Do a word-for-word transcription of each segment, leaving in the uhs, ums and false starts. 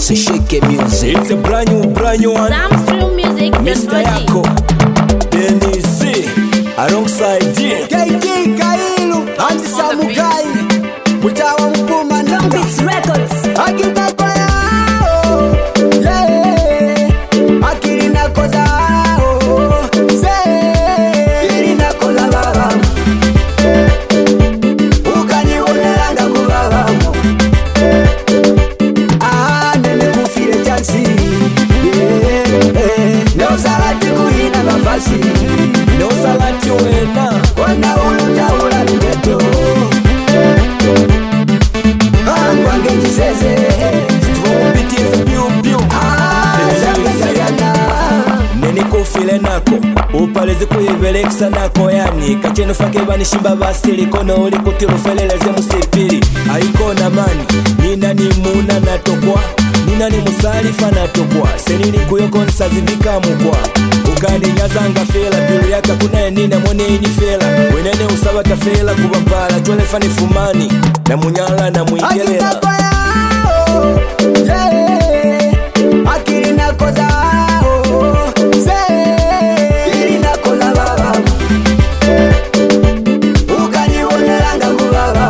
Say shake music. It's a brand new, brand new one. Samstream music. Mister Yako, Dennis C, alongside D K D Kailu, Andy Samukai, Mutawa Mpuma Nanga Beats Records. Akina kwa yao, yeah. Akili na koza ao, say. Akili na koza baba, ukani unelanga kubaba. Ah, nene kufile chansi, yeah. Leo salati kuhina mafasi, no salati wena wana uluta ula nimeto. Angwange jiseze, It is a pew pew. Nene kufile nako upalezi kuyibelekisa nako yani kacheno fake banishimba basili kono uli kutirufeleleze musipili aiko na mani nina ni muna natokwa nina ni musalifa natokwa senini kuyoko nsazindika mukwa ukani nyazanga fela pilu yaka kuna nina mwone ini fela wenene usabata fela kubambala tuwele fani fumani na munyala na muigelela akina kwa yao, yeah. Akili na koza ao, say. Akili na koza baba, ukani unelanga kubaba.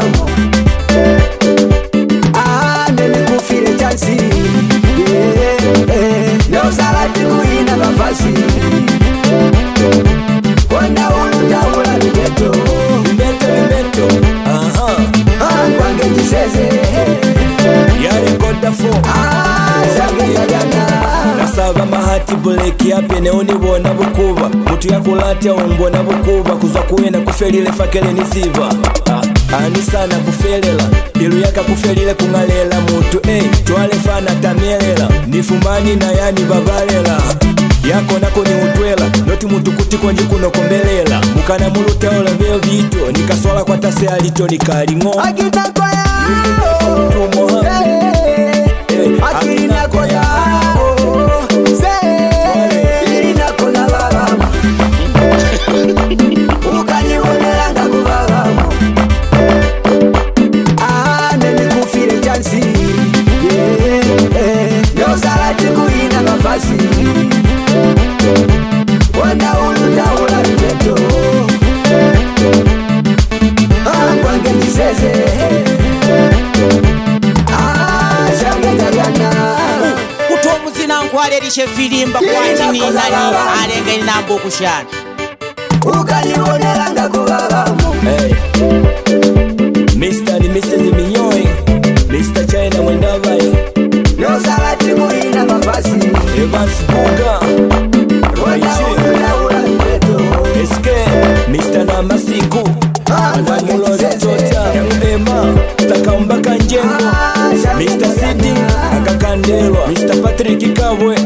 Ah, nene kufile chansi, yeah. Leo salati kuhina mafasi, wana uluta ula nimeto. Mbeto mbeto aha Angwange jiseze, yale koda fo ah, zange yagana. nasaba mahati buleki yape neonibona bukuba mutu yakulatya umbona bukuba kuza kuwena kufelile fakele niziva ah, ani sana kufelela pilu yaka kufelile kungalela mutu eh, twale fana tamielela nifumani na yani babalela yako nako ni utwela noti mutu kuti konji kuno kombelela mukana mulutaola veo vito nikaswala kwa tase alito nikalingo Akina kwa yao, tumoha yeah. Akili na kwa yao, say. Akili na kwa baba, ukani unelanga kubaba. Ah, nene kufile chansi, yeah. Leo salati kuhina mafasi, wana uluta ula nimeto. Angwange jiseze, ah, zange yagana. kutomuzina nkwalerishe filimba kwatini nani alengeni nambo kushana Ukanibonelanga kubaba. hey. Mister ni Missus Minyoi Mister China Mwendavai Leo salati kuhina mafasi, Evans Buga wana uluta ula nimeto. S K Mister Namasiku Angwange Angamulo jiseze, Tota Emma Takaumbaka Njengo ah, zange Mister Sidi yagana. Akakandelwa Mister Patrick Kabwe